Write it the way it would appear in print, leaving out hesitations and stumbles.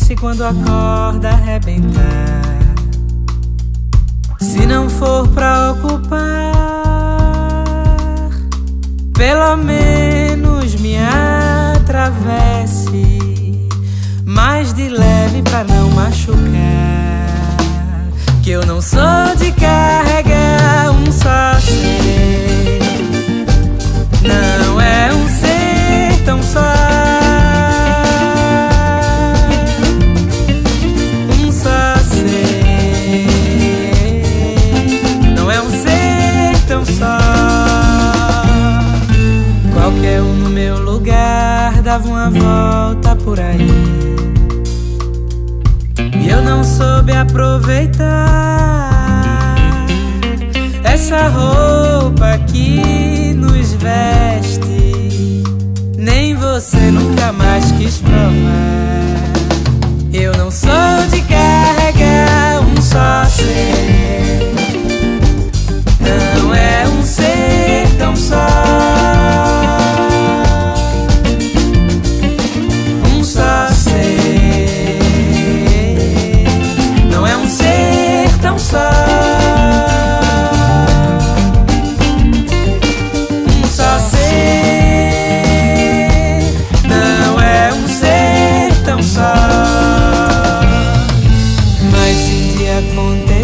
acontece quando a corda arrebentar. Se não for pra ocupar, pelo menos me atravesse mais de leve pra não machucar. Que eu não sou de carregar um só ser, não é um ser tão só. Um só ser, não é um ser tão só. Qualquer um no meu lugar dava uma volta por aí, e eu não soube aproveitar essa roupa que nos veste. Nem você nunca mais quis provar. Eu não sou de carregar um só ser, não é um ser tão só. Um só ser, não é um ser tão só. Um só ser, não é um ser tão só. Mas se um dia acontecer